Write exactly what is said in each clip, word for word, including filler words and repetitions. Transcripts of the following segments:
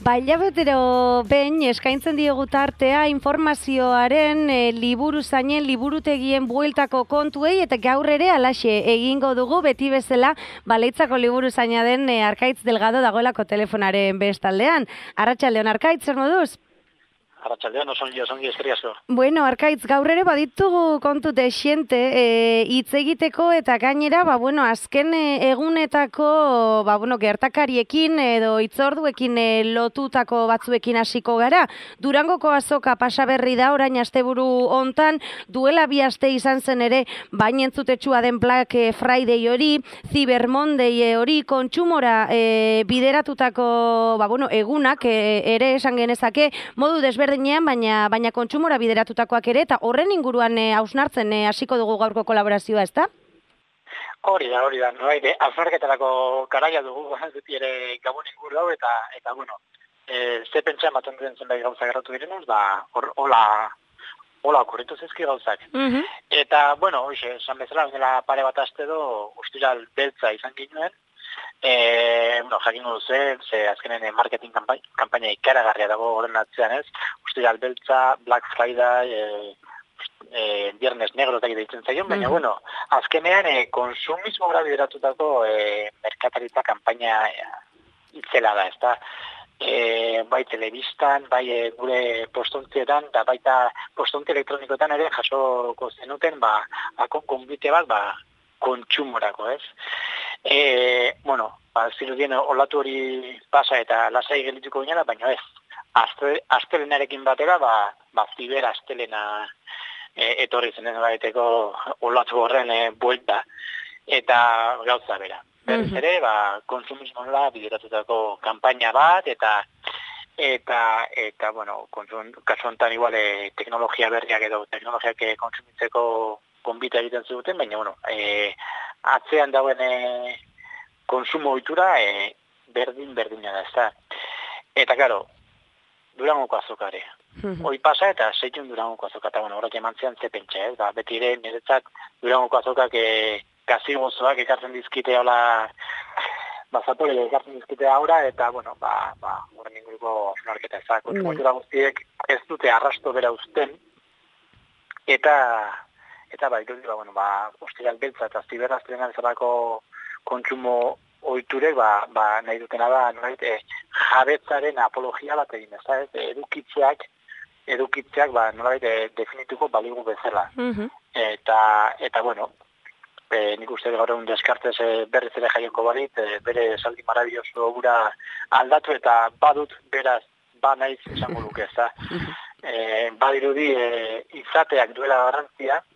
Ba, hilabetero behin eskaintzen diogu tartea informazioaren e, liburu zainen, liburutegien bueltako kontuei, eta gaur ere alaxe egingo dugu, beti bezala, Baleitzako liburu zaina den e, Arkaitz Delgado dagoelako telefonaren bestaldean. Arratsaldeon, Arkaitz, zer moduz? Arratsaldeon, osongi, osongi, eskerrik asko. Bueno, Arkaitz, gaur ere baditugu kontu desiente hitz egiteko, eta gainera, ba, bueno, azken e, egunetako ba, bueno, gertakariekin edo hitzorduekin e, lotutako batzuekin hasiko gara. Durangoko azoka pasaberri da orain asteburu hontan, duela bi aste izan zen ere bainentzutetsua den Black Friday hori, Cyber Monday hori, kontsumora e, bideratutako ba, bueno, egunak e, ere esan genezake, modu desberdin baina baina kontsumora bideratutakoak ere, eta horren inguruan hausnartzen e, hasiko dugu gaurko kolaborazioa, ezta? Hori da, hori da, noraide, hausnarketarako garaia dugu, beti ere gabon inguru hau, eta, eta bueno, e, ze pentsa ematen duen zenbait gauza gerratu direnuz, ba, hor, hola, hola okurritu zizki gauzak. Uh-huh. Eta, bueno, hoxe, esan bezala, dela pare bat aste do, ostiral beltza izan ginuen, E, bueno, jakingo duzu, ze azkenen marketing kanpaina, kanpaina ikaragarria dago horren atzean ez, ostiral beltza, Black Friday, e, e, Viernes Negro eta deitzen zaion, baina, mm-hmm. bueno, azkenean e, konsumismora bideratutako e, merkataritza kanpaina e, itzela da, ez da. E, bai telebistan, bai e, gure postontzietan, da baita postontzi elektronikoetan ere jasoko zenuten, ba, akon konbite bat, ba, kontsumorako, ez? E, bueno, ba, zirudien olatu hori pasa eta lasai geldituko ginela, baina ez, azte, astelenarekin batera, ba, ba ziber astelena e, etorri zen ez baiteko olatu horren e, buelta, eta gauza bera. Berriz ere, ba, konsumismola bideratutako kanpaina bat, eta eta, eta bueno, kasu honetan igual e, teknologia berriak edo teknologiak kontsumitzeko konbita egiten zuten, baina, bueno, e, atzean dauen e, konsumo ohitura e, berdin-berdina da, ez da. Eta, karo, Durangoko azokare. Hoi pasa eta seitun Durangoko azoka, eta, bueno, horrek eman zean ze pentsa, ez, ba, beti ere niretzat Durangoko azokak e, gazi gozoak ekartzen dizkite, hola, ba, zapore ekartzen dizkite aura, eta, bueno, ba, ba, horren inguruko sonarketa, ez da, konsumo ohitura guztiek ez dute arrasto bera uzten, eta... Eta ba, irudi, ba, bueno, ba, ostiral beltza eta ziberraztrenan bezalako kontsumo ohiturek, ba, ba, nahi dutena da, nahi, e, jabetzaren apologia bat egin, ez da, ez, edukitzeak, edukitzeak, ba, nolabait, e, definituko baligu bezala. Uh-huh. Eta, eta, bueno, e, nik uste gaur egun deskartez e, berriz ere jaioko balit, e, bere esaldi marabilloso gura aldatu, eta badut beraz, ba naiz esango luke, ez da. E, badirudi, e, izateak duela garrantzia,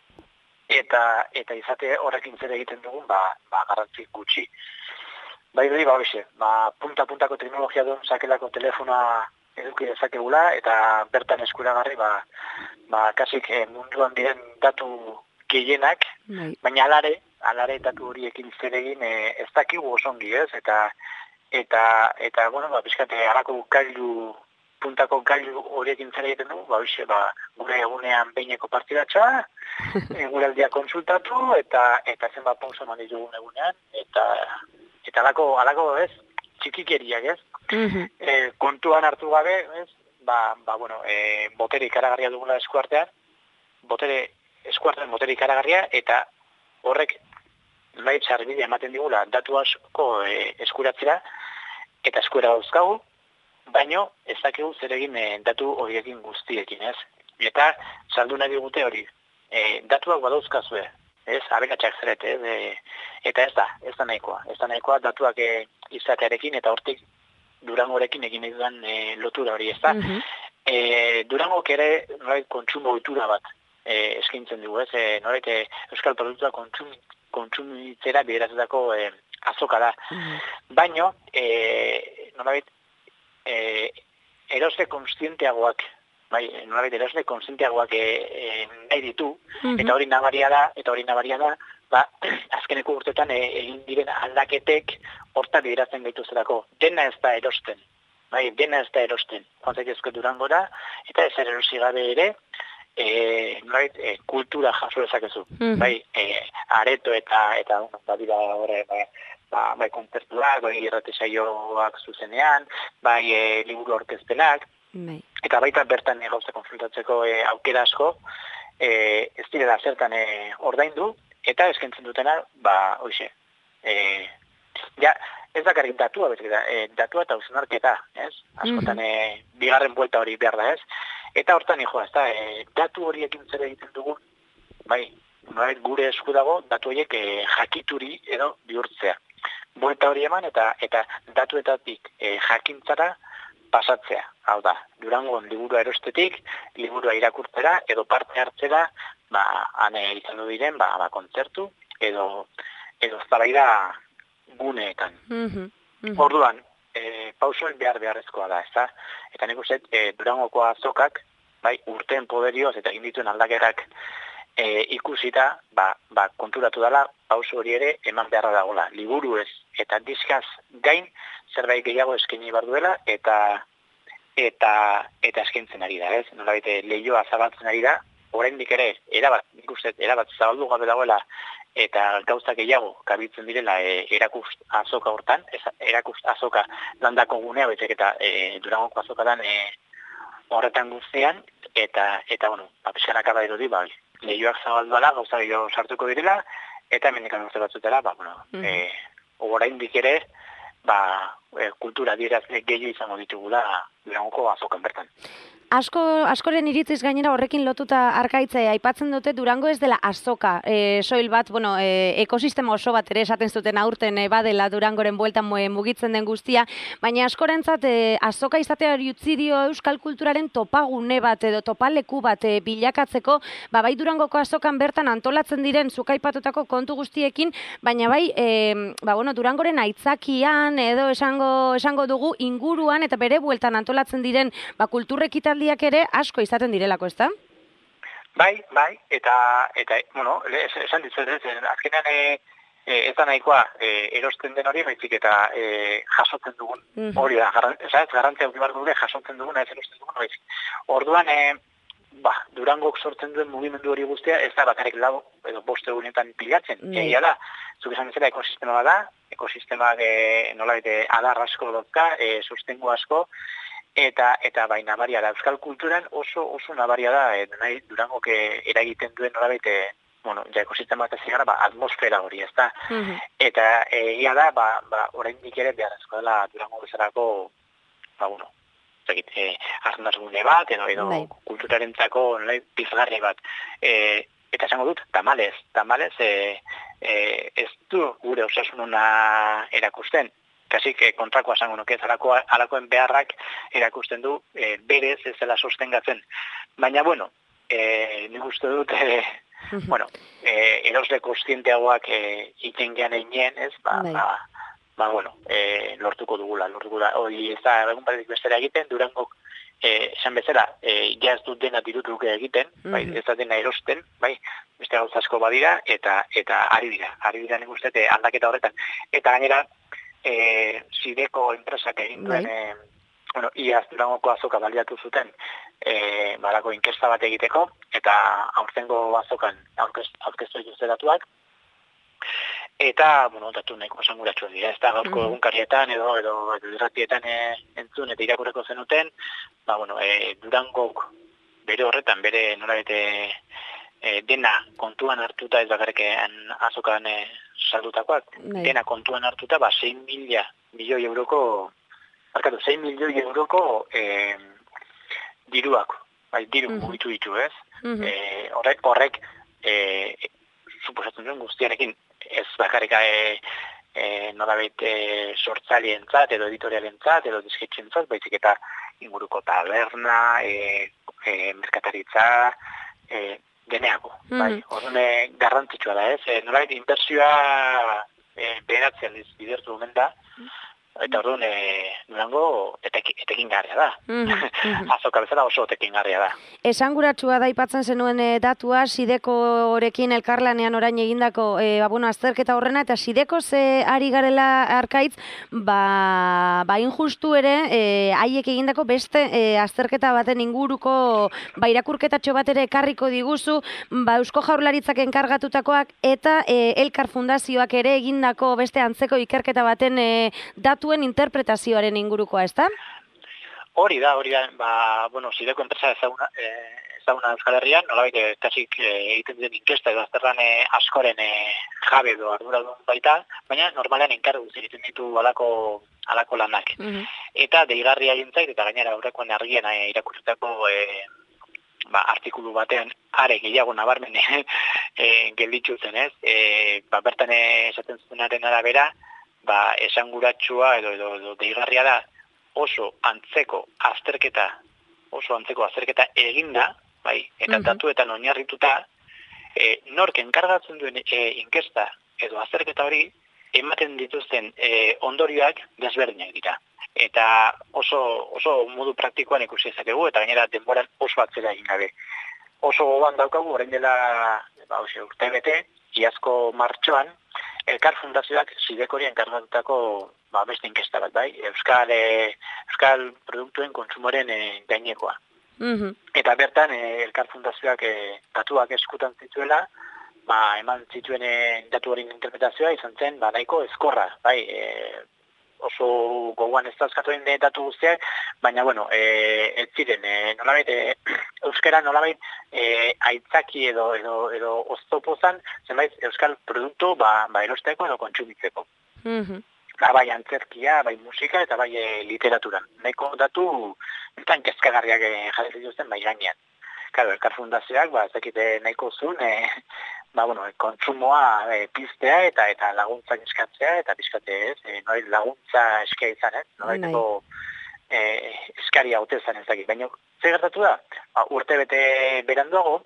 eta eta izate horrekin zer egiten dugun, ba, ba garrantzi gutxi. Bai dira, ba, hoxe, ba, punta-puntako teknologia duen sakelako telefonoa eduki dezakegula, eta bertan eskuragarri, ba, ba kasik eh, munduan diren datu gehienak, Nei. baina alare, alare datu horiekin zer egin eh, ez dakigu osongi, ez? Eta, eta, eta bueno, ba, bizkate, alako gailu, puntako gailu horiekin zer egiten dugu, ba, hoxe, ba, gure egunean behineko partidatxa, gure aldia konsultatu, eta eta zenbat pausa eman ditugun egunean, eta eta alako, alako ez, txikikeriak, ez? Uh-huh. E, kontuan hartu gabe, ez? Ba, ba bueno, e, botere ikaragarria dugula eskuartean, botere, eskuartean botere ikaragarria, eta horrek nahi txarbidea ematen digula datu asko e, eskuratzera, eta eskuera dauzkagu, baino ez dakigu zer egin e, datu horiekin guztiekin, ez? Eta saldu nahi digute hori, e, datuak badauzkazue, ez? Abekatxak zeret, ez? E, eta ez da, ez da nahikoa. Ez da nahikoa datuak e, izatearekin, eta hortik Durangorekin egin nahi dudan e, lotura hori, ez da? Uh-huh. e, Durangok ere norait kontsumo ohitura bat e, eskintzen dugu, ez? E, norait e, euskal produktua kontsum, kontsumitzera bideratutako e, azoka da. Uh-huh. Baino, e, norait, E, erosle konstienteagoak, bai, nolabait erosle konstienteagoak e, e, nahi ditu, mm-hmm. eta hori nabaria da, eta hori nabaria da, ba, azkeneko urtetan e, egin diren aldaketek horta bideratzen gaituzerako. Dena ez da erosten, bai, dena ez da erosten. Joantzaitezko Durangora, eta ez erosi gabe ere, e, nolabait, e, kultura jaso dezakezu. Mm-hmm. Bai, e, areto eta, eta, badira horre, ba, ba, bai kontzertuak, bai irrati saioak zuzenean, bai e, liburu aurkezpenak, bai. Eta baita bertan e, gauza konfrontatzeko e, aukera asko, e, ez direla zertan e, ordaindu, eta eskaintzen dutena, ba, hoxe, e, ja, ez dakarrik datua, bezik da, e, datua eta hausnarketa, ez? Askotan, e, bigarren buelta hori behar da, ez? Eta hortan, hijo, ez da, e, datu horiekin zer egiten dugu, bai, nolabait gure esku dago, datu horiek e, jakituri edo bihurtzea. Buelta hori eman, eta eta datuetatik e, jakintzara pasatzea. Hau da, Durangon liburua erostetik, liburua irakurtzera, edo parte hartzera, ba, ane izango diren, ba, ba, kontzertu, edo, edo zalaira guneetan. Mhm, mhm. Orduan, e, pausoen behar beharrezkoa da, ezta? Eta nik uste, e, Durangoko azokak, bai, urteen poderioz eta egin dituen aldaketak e, ikusita, ba, ba, konturatu dela, pauso hori ere eman beharra dagoela. Liburu ez, eta diskaz gain, zerbait gehiago eskaini behar duela, eta eta eta eskaintzen ari da, ez? Nolabait leioa zabaltzen ari da, oraindik ere erabat, nik uste erabat zabaldu gabe dagoela eta gauza gehiago kabitzen direla e, erakust azoka hortan, ez, erakust azoka landako gunea betek eta e, Durangoko azokadan e, horretan guztian, eta eta bueno, papesan akaba dirudi, bai, leioak zabalduala, gauza gehiago sartuko direla, eta hemendikan urte batzutela, ba, bueno, mm. e, oraindik ere, ba, e, kultura adierazle gehiago izango ditugula Durangoko azokan bertan. Asko, askoren iritziz gainera horrekin lotuta arkaitzea aipatzen dute Durango ez dela azoka, e, soil bat, bueno, e, ekosistema oso bat ere esaten zuten aurten e, badela Durangoren bueltan mugitzen den guztia, baina askorentzat e, azoka izatea utzi dio euskal kulturaren topagune bat edo topaleku bat e, bilakatzeko, ba, bai Durangoko azokan bertan antolatzen diren zuk aipatutako kontu guztiekin, baina bai e, ba, bueno, Durangoren aitzakian edo esango, esango dugu inguruan eta bere bueltan antolatzen diren ba, kulturrekita ere asko izaten direlako, ezta? Bai, bai, eta, eta bueno, esan ditzen, azkenean e, ez da nahikoa e, erosten den hori, baizik eta e, jasotzen dugun mm-hmm. hori da, ez garantzia hori barko dure jasotzen dugun, ez erosten dugun hori. Orduan, e, ba, Durangok sortzen duen mugimendu hori guztia, ez da bakarrik lau edo bost egunetan pilatzen. Mm. Egia da, zuk esan bezala ekosistema da, ekosistemak e, nolabait adar asko dozka, e, sustengo asko, Eta eta bai nabaria da euskal kulturan oso oso nabaria da e, nahi Durangok eragiten duen nolabait bueno, ja ekosistema eta zigara, ba, atmosfera hori, ezta? Mm-hmm. Eta egia da, ba, ba, oraindik ere beharrezkoa dela Durango bezalako, ba, bueno, zekit, e, arnazgune bat, edo, edo kulturarentzako pizgarri bat. E, eta esango dut, tamalez, tamalez, e, e, ez du gure osasununa erakusten. Kasik eh, kontrakoa esango nuke, alako, alakoen beharrak erakusten du e, berez ez dela sostengatzen. Baina, bueno, e, nik uste dut, e, bueno, e, erosle kostienteagoak e, iten gean einean, ez, ba, ba, ba, bueno, e, lortuko dugula, lortuko dugula. Hori ez da, egun batetik bestera egiten, Durangok, e, esan bezala, e, ja ez dut dena dirutuke egiten, bai, ez da dena erosten, bai, beste gauza asko badira, eta eta ari dira, ari dira nik uste aldaketa horretan. Eta gainera, E, Zideko enpresak egin duen, e, bueno, iaz Durangoko azoka baliatu zuten e, balako inkesta bat egiteko, eta aurtengo azokan aurkeztu dituzte datuak, eta, bueno, datu nahiko esanguratsuak dira, ez da gaurko egunkarietan edo, edo, edo irratietan e, entzun eta irakurreko zenuten, ba, bueno, e, Durangok bere horretan, bere nolabete e, dena kontuan hartuta ez bakarrekean azokan e, saldutakoak, dena kontuan hartuta, ba, sei mila milioi euroko, markatu, sei milioi euroko e, diruak, bai, diru mm-hmm. mugitu ditu, ez? Mm-hmm. E, horrek, horrek, e, suposatzen duen guztiarekin, ez bakarrika e, e, nolabait e, sortzailentzat, edo editorialentzat, edo disketxentzat, baizik eta inguruko taberna, e, e, merkataritza, e, deneako, mm-hmm. bai, horren garrantzitsua da, ez? E, nolabait, inbertsioa e, beheratzen bidertu omen da, Eta orduan, e, Durango etekin garria da. Mhm. Azoka bezala oso etekin garria da. Esanguratsua da aipatzen zenuen e, datua, Sidekorekin elkarlanean orain egindako e, ba, bueno, azterketa horrena, eta Sideko ze ari garela Arkaitz, ba, ba injustu ere, e, haiek egindako beste e, azterketa baten inguruko ba, irakurketatxo bat ere ekarriko diguzu, ba, Eusko Jaurlaritzak enkargatutakoak eta e, Elkar Fundazioak ere egindako beste antzeko ikerketa baten e, datuen interpretazioaren ingurukoa, ezta? Hori da, hori da, ba, bueno, Sideko enpresa ezaguna, e, ezaguna Euskal Herrian, nolabait kasik e, egiten den inkesta edo azterlan e, askoren e, jabe edo arduradun baita, baina normalean enkargu egiten ditu alako, alako lanak. Mm-hmm. Eta deigarria egin zait, eta gainera aurrekoan argian e, irakurtutako e, ba, artikulu batean are gehiago nabarmen e, gelditzu zen, ez? E, ba, bertan esaten zutenaren arabera, ba, esanguratsua edo, edo, edo deigarria da, oso antzeko azterketa, oso antzeko azterketa eginda, bai, eta mm-hmm. datuetan oinarrituta, e, nork enkargatzen duen e, inkesta edo azterketa hori ematen dituzten e, ondorioak desberdinak dira. Eta oso, oso modu praktikoan ikusi ezakegu, eta gainera denboran oso atzera egin gabe. Oso gogoan daukagu, orain dela ba, ose, urte bete, iazko martxoan, Elkar Fundazioak Sidekori enkargatutako ba, beste inkesta bat, bai, Euskal, e, Euskal produktuen kontsumoren e, gainekoa. Mm-hmm. Eta bertan, e, Elkar Fundazioak e, datuak eskutan zituela, ba, eman zituen e, datu horien interpretazioa izan zen, ba, nahiko ezkorra, bai, e, oso gogoan ez dazkatu den datu guztiak, baina, bueno, e, ez ziren, e, nolabait, e, euskara nolabait e, aitzaki edo, edo, edo oztopozan, zenbait euskal produktu, ba, ba erosteko edo kontsumitzeko. Mm-hmm. Ba, bai antzerkia, bai musika eta bai e, literaturan. Nahiko datu, eta kezkagarriak e, jarri zituzten bai gainean. Claro, Elkar Fundazioak, ba, ezakite nahiko zuen, e, ba, bueno, kontsumoa e, piztea eta eta laguntzak eskatzea, eta pizkate ez, e, noi laguntza eskia izan, ez? Noraiteko e, eskaria haute zan ezakit. Baina, ze gertatu da? Ba, urte bete beranduago,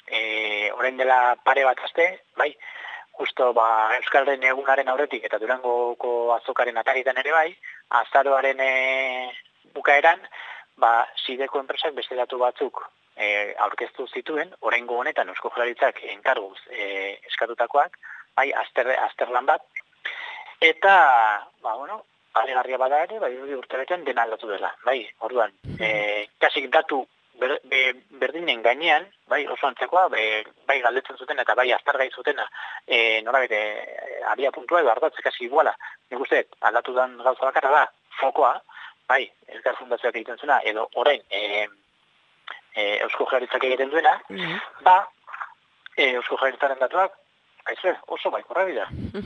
e, orain dela pare bat aste, bai, justo ba, Euskalren egunaren aurretik eta Durangoko azokaren ataritan ere bai, azaroaren e, bukaeran, ba, Sideko enpresak beste datu batzuk E, aurkeztu zituen, oraingo honetan Eusko Jaurlaritzak enkarguz e, eskatutakoak, bai, azter, azterlan bat, eta, ba, bueno, alegarria bada ere, bai, urtebetean dena aldatu dela, bai, orduan, e, kasik datu ber, be, berdinen gainean, bai, oso antzekoa, be, bai, galdetzen zuten eta bai, aztergai zutena, e, norabide, e, abia puntua edo ardatze kasi iguala, nik uste, aldatu den gauza bakarra da, fokoa, bai, Elkar Fundazioak egiten zuena, edo orain, e, E, Eusko Jaurlaritzak egiten duena, mm-hmm. ba, e, Eusko Jaurlaritzaren datuak, haizue, oso baikorra dira.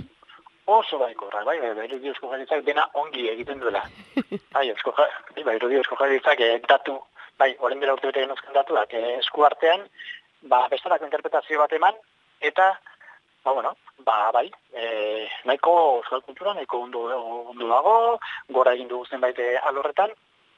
Oso baikorra, bai, bai, bai, Eusko Jaurlaritzak dena ongi egiten duela. Bai, Eusko Jaurlaritzak e, datu, bai, orain dela urte bete genuzken datuak, e, esku artean, ba, bestelako interpretazio bat eman, eta, ba, bueno, ba, bai, e, nahiko euskal kultura, nahiko ondo, ondo dago, gora egin dugu zenbait alorretan,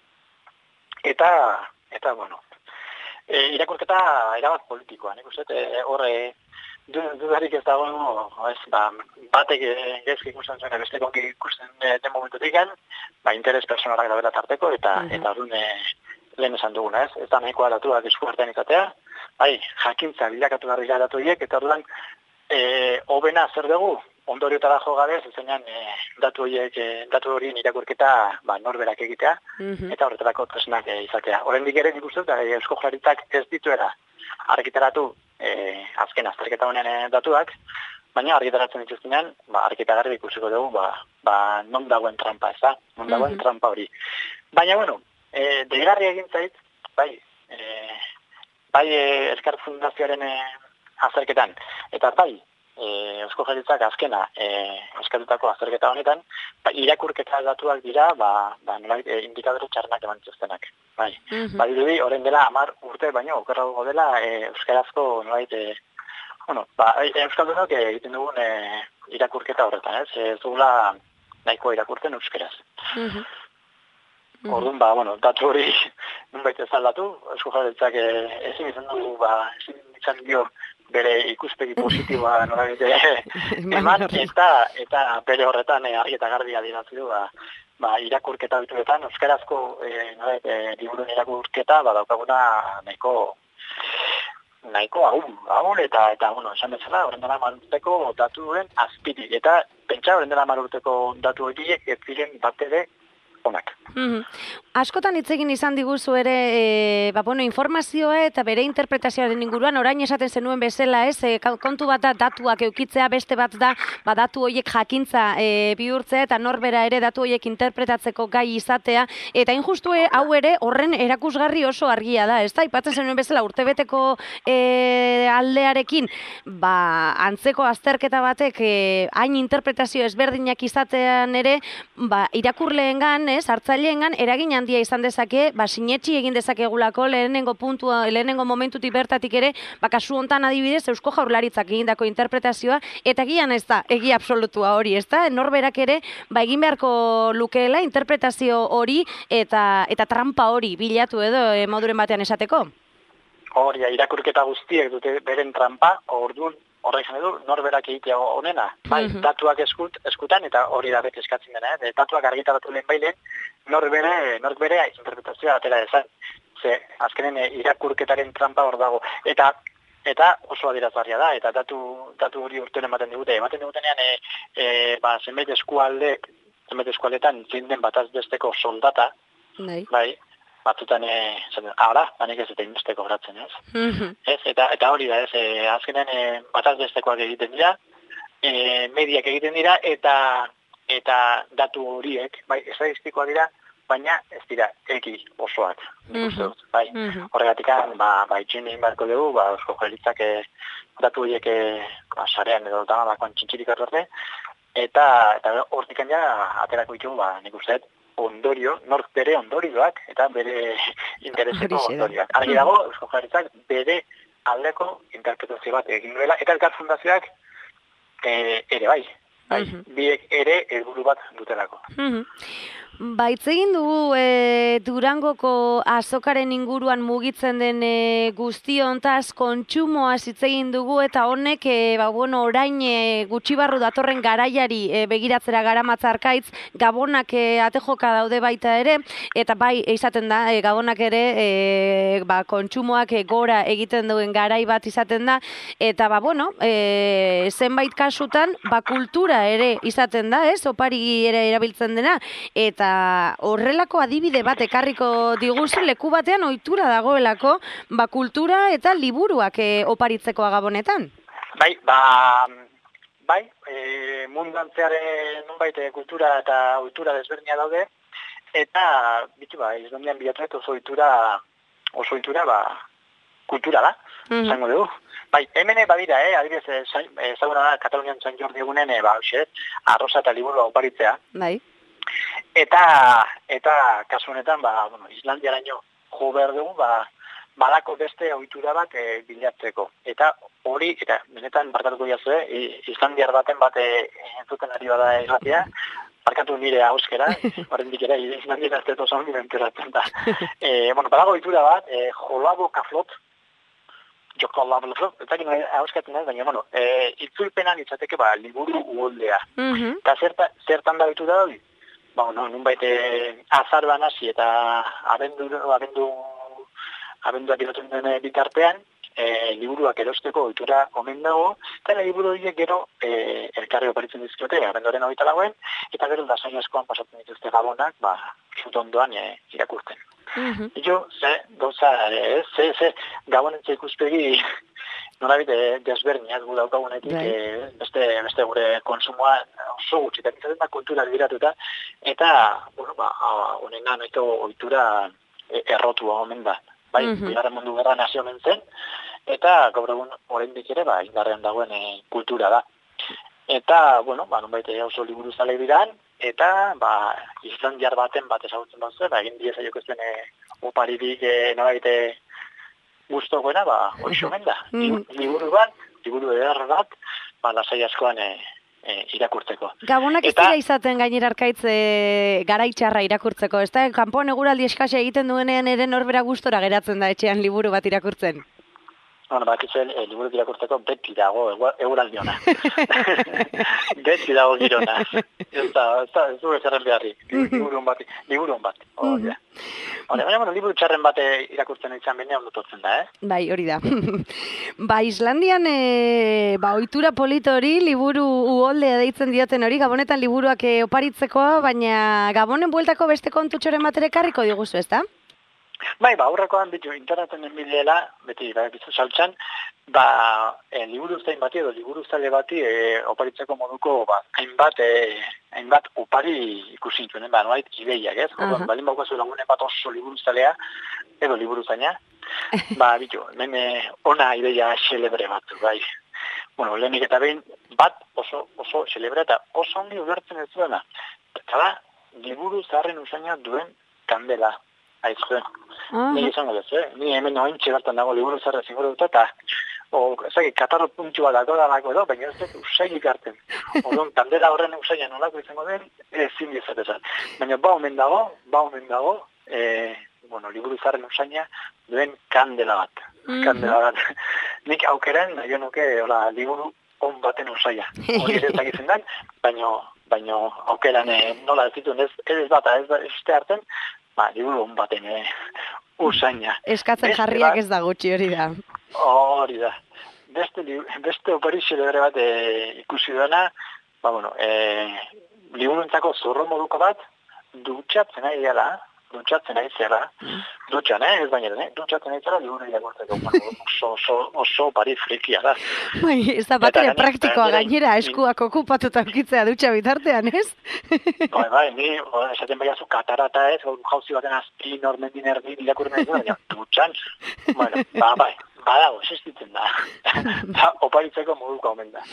eta, eta, bueno, E, irakurketa erabat politikoa, nik uste, e, horre dudarik ez dago, ez, ba, batek gezki ikusten zuen, beste kongi ikusten den momentutik gan, ba, interes personalak da bera tarteko, eta mm-hmm. eta orduan e, lehen esan duguna, ez, ez da nahikoa datuak eskuartean izatea, bai, jakintza bilakatu garri datu horiek, eta orduan, e, hobena zer dugu, ondoriotara jo gabe, zuzenean e, datu horiek, e, datu horien irakurketa ba, norberak egitea, mm-hmm. eta horretarako tresnak e, izatea. Oraindik ere nik uste, da Eusko Jaurlaritzak ez dituela argitaratu e, azken azterketa honen e, datuak, baina argitaratzen dituztenean, ba, argita garbi ikusiko dugu, ba, ba, non dagoen trampa, ez da? Non dagoen mm-hmm. trampa hori. Baina, bueno, e, deigarri egin zait, bai, e, bai e, Elkar Fundazioaren e, azterketan, eta bai, E, Eusko Jaurlaritzak azkena e, eskatutako azterketa honetan, ba, irakurketa datuak dira, ba, ba nolabait e, indikadore txarnak eman zuztenak. Bai, mm-hmm. Badirudi, orain dela hamar urte baino okerrago dela e, euskarazko nolabait, e, bueno, ba, e, euskaldunok egiten dugun e, irakurketa horretan, ez? Ez dugula nahiko irakurtzen euskaraz. Mm-hmm. Mm-hmm. Orduan, ba, bueno, datu hori nunbait ez aldatu, Eusko Jaurlaritzak e, ezin izan dugu, ba, ezin izan dio bere ikuspegi positiboa nolabait eman, eta, eta bere horretan e, argi eta garbi adierazi du, ba, ba, irakurketa dituetan, euskarazko e, no, e, liburuen irakurketa, ba, daukaguna nahiko nahiko ahul, ahul eta, eta bueno, esan bezala, horren dela marurteko datuen azpitik, eta pentsa horren dela marurteko datu horiek ez ziren bat ere onak. Mm-hmm. Askotan hitz egin izan diguzu ere, e, ba, bueno, informazioa eta bere interpretazioaren inguruan, orain esaten zenuen bezala, ez, e, kontu bat da datuak eukitzea, beste bat da, ba, datu horiek jakintza e, bihurtzea, eta norbera ere datu horiek interpretatzeko gai izatea, eta injustu hau ere horren erakusgarri oso argia da, ez da, ipatzen zenuen bezala urtebeteko e, aldearekin, ba, antzeko azterketa batek, e, hain interpretazio ezberdinak izatean ere, ba, irakurleengan, ez, hartzaileengan eragin handia izan dezake, ba, sinetxi egin dezakegulako lehenengo puntua, lehenengo momentutik bertatik ere, ba, kasu hontan adibidez, Eusko Jaurlaritzak egindako interpretazioa, eta egian ez da, egia absolutua hori, ez da, norberak ere, ba, egin beharko lukeela interpretazio hori, eta eta trampa hori bilatu edo e, moduren batean esateko? Hori, irakurketa guztiek dute beren trampa, orduan, horra izan edu, norberak egitea honena. Bai, mm-hmm. datuak eskut, eskutan, eta hori da beti eskatzen dena, eh? Datuak argitaratu lehen bailen, norbere, norbere interpretazioa atera dezan. Ze, azkenen irakurketaren trampa hor dago. Eta eta oso adierazgarria da, eta datu, datu hori urteren ematen digute. Ematen digutenean, e, e, ba, zenbait eskualdek, zenbait eskualdetan, zinden bataz besteko soldata, bai, bai, batzutan, e, ara, banek ez eta inbesteko horatzen, ez? Mm-hmm. Ez, eta, eta hori da, ez, e, azkenen e, bataz bestekoak egiten dira, e, mediak egiten dira, eta eta datu horiek, bai, estadistikoak dira, baina ez dira egi osoak. Mm-hmm. Bai, mm-hmm. Horregatik, ba, ba itxin egin beharko dugu, ba, Eusko Jaurlaritzak e, datu horiek e, ba, sarean edo damabakoan txintxirik hartu eta eta hortik ja aterako ditugu, ba, nik uste, ondorio, nork bere ondorioak eta bere intereseko ondorioak. Argi dago, Eusko Jaurlaritzak bere aldeko interpretazio bat egin duela, eta Elkar Fundazioak e, ere bai, bai, mm-hmm. biek ere helburu bat dutelako. Mm-hmm. Ba, hitz egin dugu e, Durangoko azokaren inguruan mugitzen den e, guztiontaz, kontsumoaz hitz egin dugu, eta honek e, ba, bueno, orain e, gutxi barru datorren garaiari e, begiratzera garamatza Arkaitz, gabonak e, atejoka daude baita ere, eta bai, izaten da, e, gabonak ere e, ba, kontsumoak e, gora egiten duen garai bat izaten da, eta ba, bueno, e, zenbait kasutan, ba, kultura ere izaten da, ez, opari ere erabiltzen dena, eta horrelako adibide bat ekarriko diguzu, leku batean ohitura dagoelako, ba, kultura eta liburuak e, oparitzeko Gabonetan. Bai, ba, bai, e, mundantzearen nunbait kultura eta ohitura desberdina daude, eta, bitu, ba, izbondian bilatret oso ohitura, oso ohitura, ba, kultura da, mm-hmm. zango dugu. Bai, hemen badira, eh, adibidez, ezaguna da, Katalunian San Jordi egunen, e, ba, hoxe, arroza eta liburua oparitzea. Bai. Eta, eta kasu honetan, ba, bueno, Islandiaraino jo behar dugu, ba, balako beste ohitura bat e, bilatzeko. Eta hori, eta benetan barkatuko jazue, Islandiar baten bat entzuten ari bada irratia, barkatu nire hauskera, horrendik ere, Islandiar ez dut oso nire enteratzen da. E, bueno, balago ohitura bat, e, jolabo kaflot, joko labo kaflot, eta gino hauskatzen ez, baina, bueno, e, itzulpenan itzateke, ba, liburu uholdea. Mm-hmm. Eta zerta, zertan da ohitura hori? Ba, no, nunbait azaroan hasi eta abendu, abendu, abenduak eroten den bitartean, e, liburuak erosteko ohitura omen dago, eta liburu horiek gero e, elkarri oparitzen dizkiote, abenduaren hogeita lauen, eta gero lasain askoan pasatzen dituzte Gabonak, ba, zutondoan e, irakurtzen. Mm-hmm. Jo, ze, gauza, e, ze, ze, Gabonetze ikuspegi, norabit desberdinak gu daukagunetik, e, beste, beste gure konsumoa oso gutxi, eta izaten da kultura bideratuta, eta, bueno, ba, honena nahiko ohitura errotua omen da. Bai, mm-hmm. Bigarren mundu gerran hasi omen zen, eta gaur egun oraindik ere, ba, indarrean dagoen e, kultura da. Eta, bueno, ba, nonbait oso liburu zale diran, eta, ba, Islandiar baten bat ezagutzen batzu, ba, egin dieza joko zen e, oparirik e, nonbait gustokoena, ba, hoxo omen da. Liburu bat, liburu eder bat, ba, lasai askoan e, e, irakurtzeko. Gabonak ez dira izaten gainera Arkaitz e, garaitxarra irakurtzeko, ez da? Kanpoan eguraldi eskase egiten duenean ere norbera gustora geratzen da etxean liburu bat irakurtzen. Bueno, bakitzen, e, liburu irakurtzeko beti dago eguraldi ona. Beti dago girona. Ez da, ez da, ez du ezerren beharri. Liburu bat, liburu bat. Oh, ja. Hore, baina, bueno, liburu txarren bat irakurtzen izan benean ondototzen da, eh? Bai, hori da. Ba, Islandian, e, ba, ohitura polito hori, liburu uholdea deitzen dioten hori, Gabonetan liburuak e, oparitzekoa, baina Gabonen bueltako beste kontutxoren bat ere karriko diguzu, ez da? Bai, ba, aurrekoan bitu, interneten enbideela, beti, ba, bizu saltxan, ba, e, liburu zain bati edo liburu zale bati e, oparitzeko moduko, ba, hainbat, e, hainbat opari ikusi intuen, ba, noait, ideiak, ez? Uh -huh. Balin baukazu lagunen bat oso liburu zalea, edo liburu zaina, ba, bitu, hemen e, ona ideia xelebre bat, bai. Bueno, lehenik eta behin, bat oso, oso xelebre eta oso ongi ulertzen ez duena. Eta da, liburu zaharren usaina duen kandela. Aizkuen. Ni izango duz, eh? Ni hemen noin txegartan dago liburu zarra zingoro dut, eta o, ezagik, katarro puntu bat dago dalako edo, baina ez dut usailik hartzen. Orduan, kandela horren usaila nolako izango den, ezin dizatezan. Baina ba omen dago, ba omen dago, e, bueno, liburu zarren usaila duen kandela bat. Mm-hmm. Kandela bat. Nik aukeren, nahi nuke, hola, liburu on baten usaila. Hori ez dakitzen den, baina, baina aukeran e, nola ez dituen, ez, ez bat, ez da, ez hartzen, ba, liburu hon baten eh, usaina. Eskatzen beste jarriak bat, ez da gutxi hori da. Hori da. Beste, beste opari xelebre bat eh, ikusi duena, ba, bueno, eh, liburuntzako zorro moduko bat, dutxatzen ari dela, dutxatzen ari zela, mm. dutxan, eh, ez baina, eh, dutxatzen ari zela liburu irakurtzeko, oso, oso, oso opari frikia da. Bai, ez da batere praktikoa gainera, eskuak okupatuta ukitzea dutxa bitartean, ez? Bai, bai, ni, esaten baiazu katarata ez, jauzi baten azpin, ormendin erdin, irakurren ez baina, dutxan, bueno, ba, bai, badago, existitzen da, da, oparitzeko moduko omen da.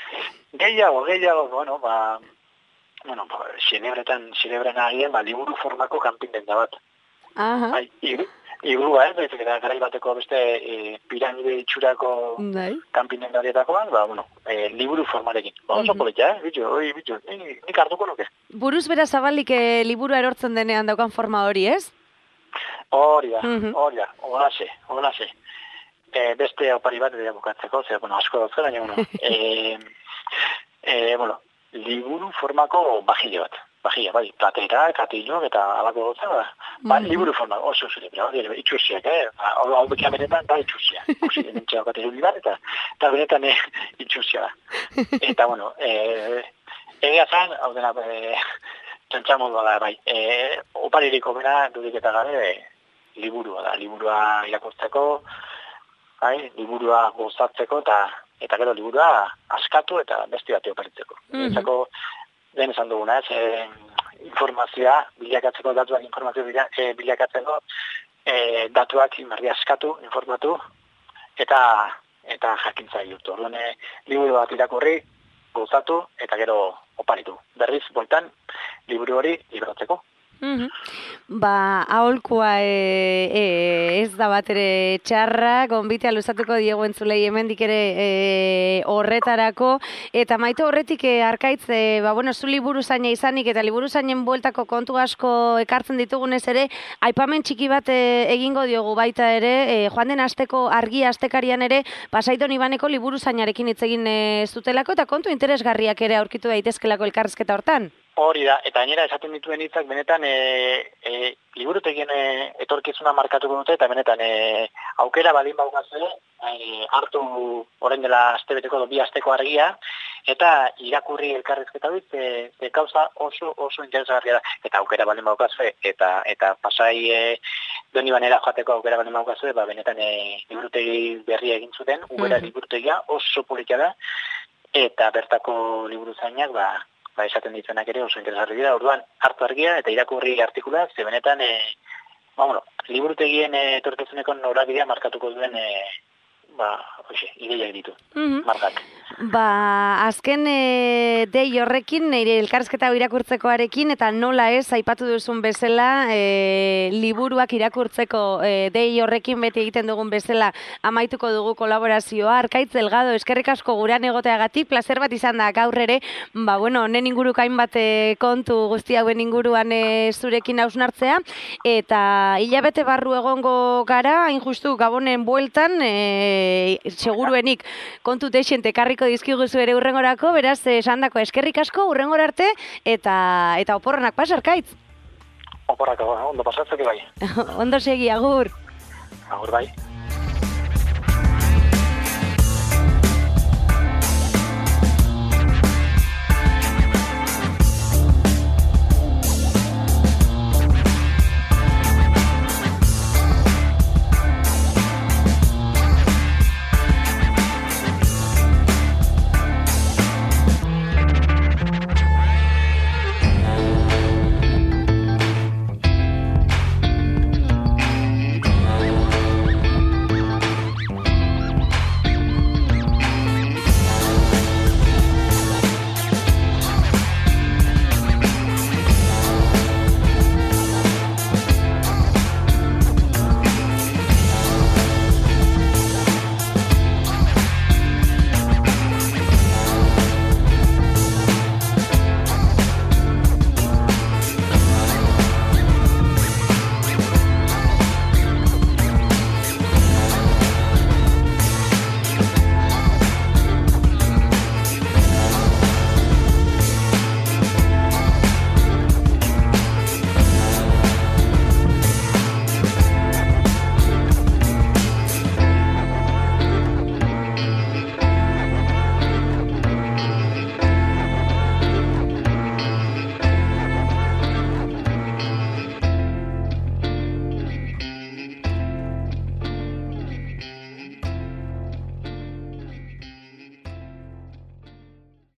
Gehiago, gehiago, bueno, ba, bueno, ba, xenebretan, xenebren agien, ba, liburu formako kanpinen da bat. Aha. Bai, igrua, ez, baizik eta garai bateko beste e, piramide itxurako kanpinen garietakoan, ba, bueno, e, liburu formarekin. Ba, oso politia, eh, bitxo, oi, bitxo, nik hartuko nuke. Buruz bera zabalik e, liburua erortzen denean daukan forma hori, ez? Hori da, hori da, horase, horase. E, beste opari bat dira bukatzeko, zer, bueno, asko dauzka, baina, bueno, e, e, bueno, liburu formako bajile bat. Bajila, bai, platera, katilok eta alako gotza, ba, ba mm. liburu formako, oso zure, bai, itxusiak, eh? Hau bekia benetan, da itxusia. Ikusi, denetxea katiloli bat, eta, eta benetan e, itxusia da. Eta, bueno, e, egia zan, hau dena, e, txantxamodu da, bai, e, opaririko bera dudik eta gabe, e, liburua da, liburua irakurtzeko, bai, liburua gozatzeko, eta eta gero liburua askatu eta besti bati oparitzeko. Mm -hmm. Den esan duguna, ez, e, informazioa, bilakatzeko, datuak informazioa bila, e, bilakatzeko, e, datuak inberri askatu, informatu, eta eta jakintza jurtu. Orduan, e, liburu bat irakurri, gozatu, eta gero oparitu. Berriz, boltan, liburu hori libratzeko. Mm-hmm. Ba, aholkua e, e, ez da bat ere txarra, gonbitea luzatuko diegu entzulei hemendik ere e, horretarako, eta maite horretik e, arkaitz, e, ba, bueno, zu liburu zaina izanik eta liburu zainen bueltako kontu asko ekartzen ditugunez ere, aipamen txiki bat e, egingo diogu baita ere, e, joan den asteko argi astekarian ere, Pasaidon Ibaneko liburu zainarekin hitz egin e, zutelako, eta kontu interesgarriak ere aurkitu daitezkelako elkarrizketa hortan. Hori da, eta gainera esaten dituen hitzak benetan e, e, liburutegien e, etorkizuna markatuko dute, eta benetan e, aukera balin baugazue, e, hartu orain dela astebeteko do bi asteko argia, eta irakurri elkarrizketa dut, e, e, kauza oso oso interesgarria da, eta aukera balin baugazue, eta eta pasai e, doni banera joateko aukera balin baugazue, ba, benetan e, liburutegi berria egin zuten, ubera mm-hmm. liburutegia oso politia da, eta bertako liburu zainak, ba, ba, esaten dituenak ere oso interesgarri dira, orduan hartu argia eta irakurri artikula, ze benetan, e, ba, bueno, liburutegien e, etorkizuneko norabidea markatuko duen, e, ba, oixe, ideiak ditu, mm-hmm. markak. Ba, azken e, dei horrekin, nire elkarrizketa irakurtzekoarekin, eta nola ez, aipatu duzun bezala, e, liburuak irakurtzeko e, dei horrekin beti egiten dugun bezala amaituko dugu kolaborazioa. Arkaitz Delgado, eskerrik asko gurean egoteagatik, placer bat izan da gaur ere, ba, bueno, honen inguruko hainbat e, kontu guzti hauen inguruan e, zurekin hausnartzea, eta hilabete barru egongo gara, hain justu Gabonen bueltan, e, e, seguruenik kontu desiente ekarriko dizkiguzu ere urrengorako, beraz, esandako eskerrik asko urrengor arte, eta eta oporrenak pasarkaitz. Oporrak, ondo pasatzeko bai. Ondo segi, agur. Agur bai.